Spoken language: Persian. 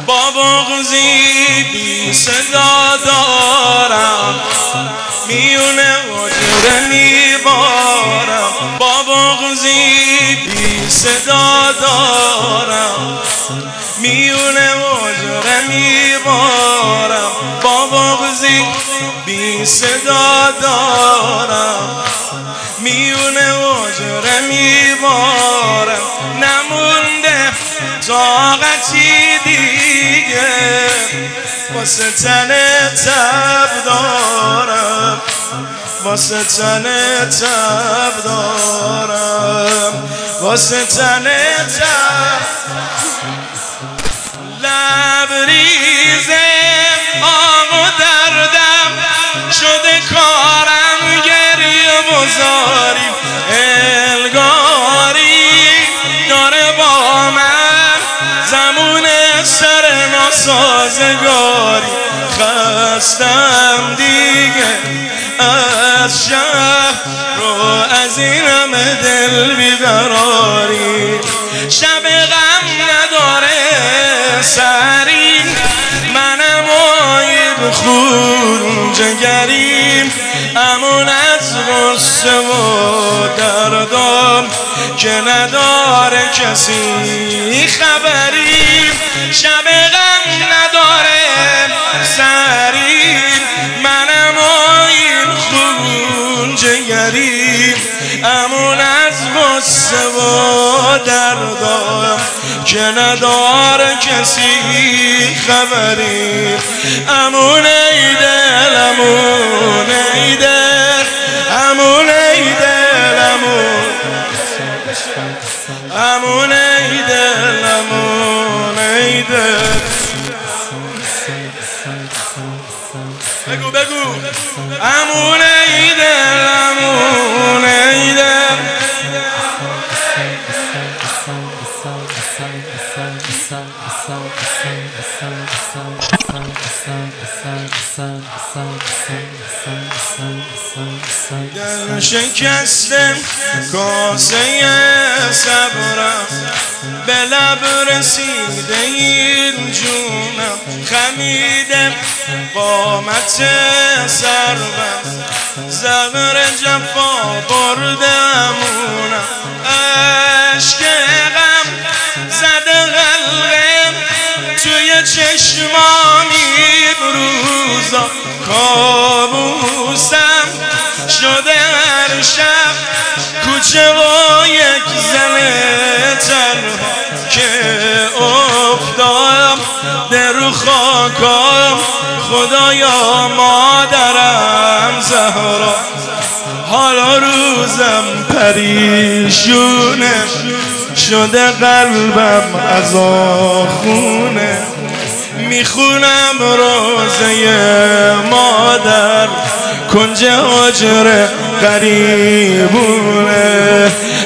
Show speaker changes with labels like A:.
A: با بغضی بی صدا دارم میونه حجره میبارم با بغضی بی صدا دارم میونه حجره میبارم با بغضی بی صدا دارم میونه حجره میبارم نمونده طاقتی دیگه واسه تن تب دارم واسه تن تب دارم واسه تن تب لبریزه آق و دردم شده کارم گریه بزاری الگاری داره با من زمون سر ناسازگاری خستم دیگه از شهر رو از این همه دل بیقراری شب غم نداره سری منم آیب خون جگریم امون از غصه و دردم که نداره کسی خبریم شب غم نداره سری منم آیب خون جگریم امون از غصه و دردم که نداره کسی خبری امون ای دل امون ای دل امون ای دل امون ای دل امون ای دل بگو بگو امون ای دل امون ای دل دل شکستم کاسه صبرم به لب رسیده این جونم خمیدم قامت سرم زهر جفا بردمونم عشق غم زده قلبم توی چشمامی بروزا کابوسم شده هر شب کوچه و یک زن تنها که افتادم در خاکم خدایا مادرم زهرا حالا روزم پریشونه شده قلبم از آخونه میخونم روزه مادر کنج حجره قریبونه